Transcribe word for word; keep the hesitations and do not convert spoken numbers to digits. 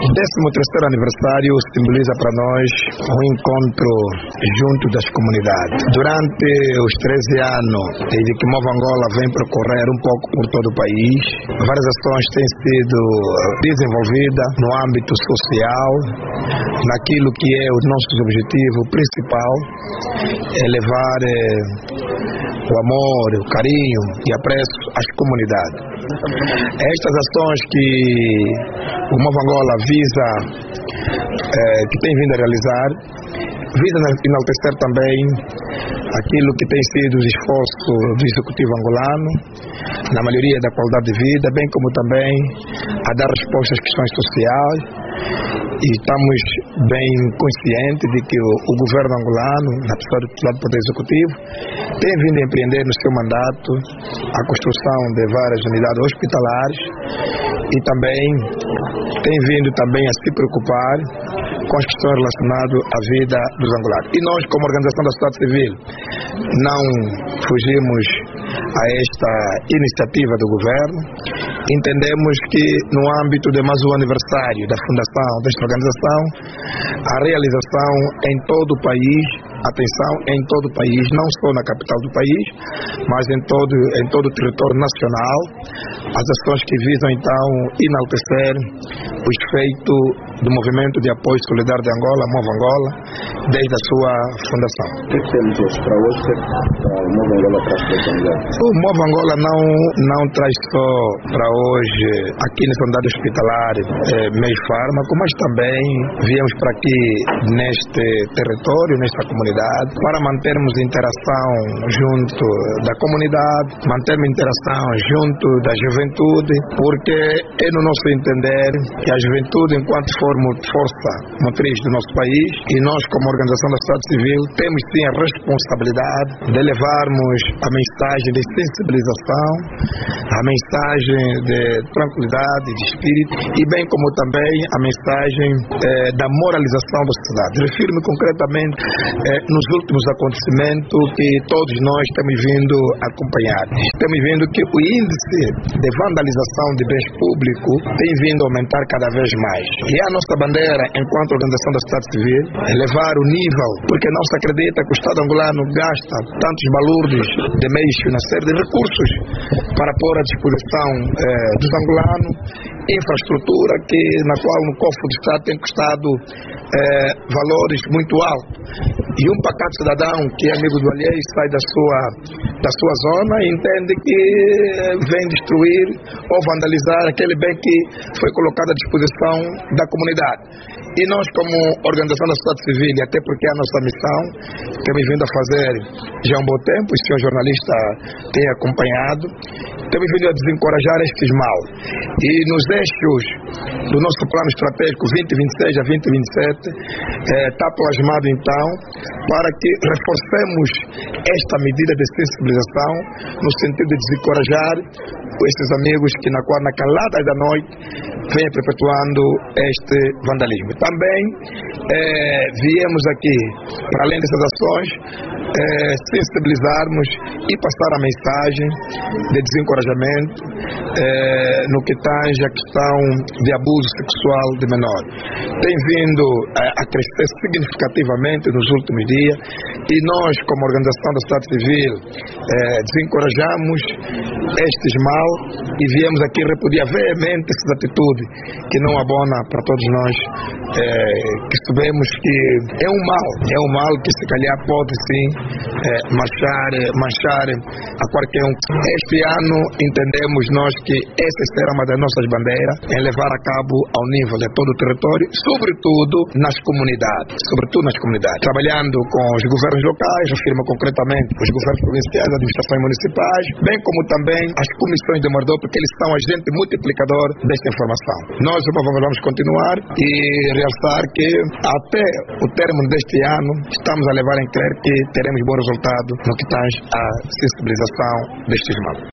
décimo terceiro aniversário simboliza para nós um encontro junto das comunidades. Durante os treze anos desde que Mova Angola vem percorrer um pouco por todo o país, várias ações têm sido desenvolvidas no âmbito social, naquilo que é o nosso objetivo principal, é levar eh, o amor, o carinho e apreço às comunidades. Estas ações que o Mova Angola visa, eh, que tem vindo a realizar, visa enaltecer também aquilo que tem sido o esforço do Executivo angolano, na melhoria da qualidade de vida, bem como também a dar resposta às questões sociais. E estamos bem conscientes de que o, o governo angolano, na pessoa do titular do Poder Executivo, tem vindo a empreender no seu mandato a construção de várias unidades hospitalares e também tem vindo também a se preocupar com as questões relacionadas à vida dos angolanos. E nós, como organização da sociedade civil, não fugimos a esta iniciativa do governo. Entendemos que no âmbito de mais um aniversário da fundação desta organização, a realização em todo o país, atenção, em todo o país, não só na capital do país, mas em todo, em todo o território nacional, as ações que visam então enaltecer os feitos do Movimento de Apoio Solidário de Angola, Mova Angola, desde a sua fundação. O que temos hoje para hoje? Para o Mova Angola traz para O Mova Angola não, não traz só para hoje, aqui nessa unidade hospitalar, eh, meio fármaco, mas também viemos para aqui neste território, nesta comunidade, para mantermos interação junto da comunidade, mantermos interação junto da juventude, porque é no nosso entender que a juventude, enquanto for força motriz do nosso país, e nós como organização da sociedade civil temos sim a responsabilidade de levarmos a mensagem de sensibilização, a mensagem de tranquilidade, de espírito, e bem como também a mensagem eh, da moralização da sociedade. Refiro-me concretamente eh, nos últimos acontecimentos que todos nós temos vindo a acompanhar. Temos vindo que o índice de vandalização de bens públicos tem vindo a aumentar cada vez mais. E a nossa bandeira, enquanto organização da sociedade civil, é levar o nível, porque não se acredita que o Estado angolano gasta tantos balúrdios de meios financeiros, de recursos, para pôr à disposição eh, dos angolanos infraestrutura que, na qual no cofre do Estado tem custado eh, valores muito altos. E um pacato cidadão que é amigo do alheio sai da sua, da sua zona e entende que vem destruir ou vandalizar aquele bem que foi colocado à disposição da comunidade. E nós, como organização da sociedade civil, e até porque é a nossa missão, temos vindo a fazer já há um bom tempo, o senhor jornalista tem acompanhado, temos vindo a desencorajar estes mal. E nos eixos do nosso plano estratégico vinte e vinte e seis a vinte e vinte e sete, está eh, plasmado então para que reforcemos esta medida de sensibilização no sentido de desencorajar esses amigos que na, na calada da noite vêm perpetuando este vandalismo. Também eh, viemos aqui, para além dessas ações, eh, sensibilizarmos e passar a mensagem de desencorajamento eh, no que tange a questão de abuso sexual de menor. Tem vindo eh, a crescer significativamente nos últimos dias e nós, como organização da sociedade civil, eh, desencorajamos estes mal e viemos aqui repudiar veemente essas atitudes que não abona para todos nós, eh, que sabemos que é um mal, é um mal que se calhar pode sim eh, manchar, manchar a qualquer um. Este ano entendemos nós que essa será uma das nossas bandeiras, em levar a cabo ao nível de todo o território, sobretudo nas comunidades, sobretudo nas comunidades, trabalhando com os governos locais, refirmo concretamente os governos provinciais, as administrações municipais, bem como também as comissões de Mordor, porque eles são agente multiplicador desta informação. Nós vamos continuar e realçar que até o término deste ano estamos a levar em crer que teremos bom resultado no que tange à sensibilização destes mal.